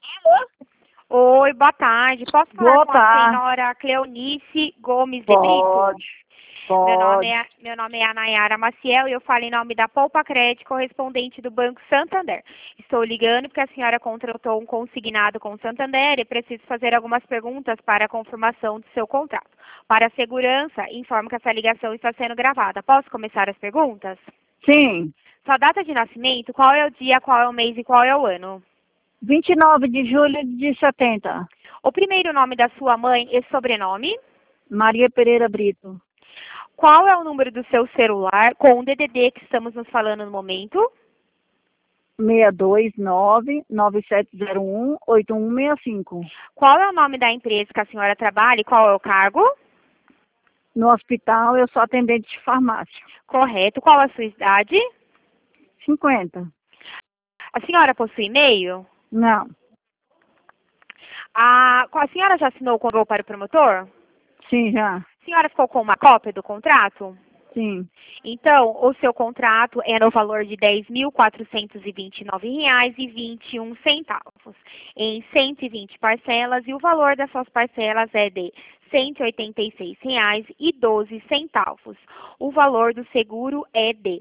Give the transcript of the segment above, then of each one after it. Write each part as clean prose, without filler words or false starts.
Oi, boa tarde. Posso falar Boa com a tarde. senhora Cleonice Gomes de Brito? Pode. Meu nome é Anayara Maciel e eu falo em nome da Poupa Crédito, correspondente do Banco Santander. Estou ligando porque a senhora contratou um consignado com o Santander e preciso fazer algumas perguntas para a confirmação do seu contrato. Para a segurança, informo que essa ligação está sendo gravada. Posso começar as perguntas? Sim. Sua data de nascimento, qual é o dia, qual é o mês e qual é o ano? 29 de julho de 70. O primeiro nome da sua mãe e sobrenome? Maria Pereira Brito. Qual é o número do seu celular com o DDD que estamos nos falando no momento? 629-9701-8165. Qual é o nome da empresa que a senhora trabalha e qual é o cargo? No hospital, eu sou atendente de farmácia. Correto. Qual a sua idade? 50. A senhora possui e-mail? Não. A senhora já assinou o contrato para o promotor? Sim, já. A senhora ficou com uma cópia do contrato? Sim. Então, o seu contrato é no valor de R$ 10.429,21, em 120 parcelas, e o valor das suas parcelas é de R$ 186,12. O valor do seguro é de R$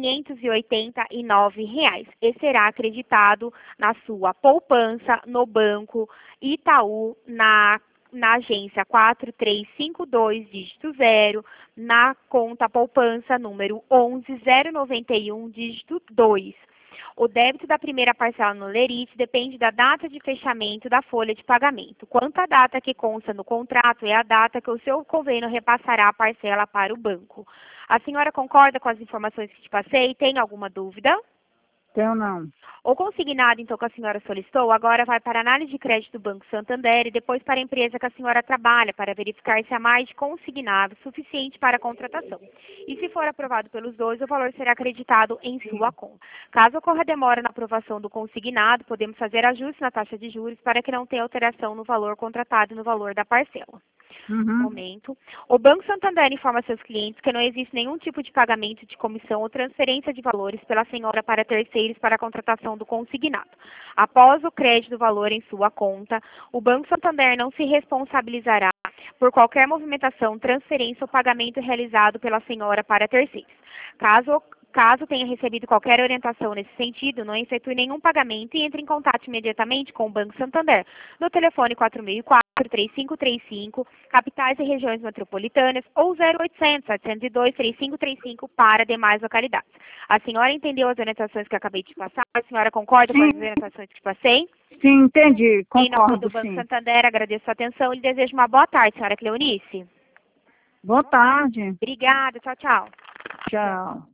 589 e será acreditado na sua poupança no Banco Itaú, na agência 4352, dígito 0, na conta poupança número 11091, dígito 2. O débito da primeira parcela no Lerite depende da data de fechamento da folha de pagamento. Quanto à data que consta no contrato, é a data que o seu convênio repassará a parcela para o banco. A senhora concorda com as informações que te passei? Tem alguma dúvida? Tenho não. O consignado, então, que a senhora solicitou, agora vai para a análise de crédito do Banco Santander e depois para a empresa que a senhora trabalha, para verificar se há mais de consignado suficiente para a contratação. E se for aprovado pelos dois, o valor será acreditado em sua conta. Caso ocorra demora na aprovação do consignado, podemos fazer ajuste na taxa de juros para que não tenha alteração no valor contratado e no valor da parcela. Momento. O Banco Santander informa seus clientes que não existe nenhum tipo de pagamento de comissão ou transferência de valores pela senhora para terceiros para a contratação do consignado. Após o crédito do valor em sua conta, o Banco Santander não se responsabilizará por qualquer movimentação, transferência ou pagamento realizado pela senhora para terceiros. Caso tenha recebido qualquer orientação nesse sentido, não efetue nenhum pagamento e entre em contato imediatamente com o Banco Santander no telefone 4004-3535, capitais e regiões metropolitanas, ou 0800-702-3535 para demais localidades. A senhora entendeu as orientações que eu acabei de passar? A senhora concorda com as orientações que passei? Sim, entendi. Em nome do Concordo, Banco sim. Santander, agradeço a atenção e lhe desejo uma boa tarde, senhora Cleonice. Boa tarde. Obrigada, tchau, tchau. Tchau.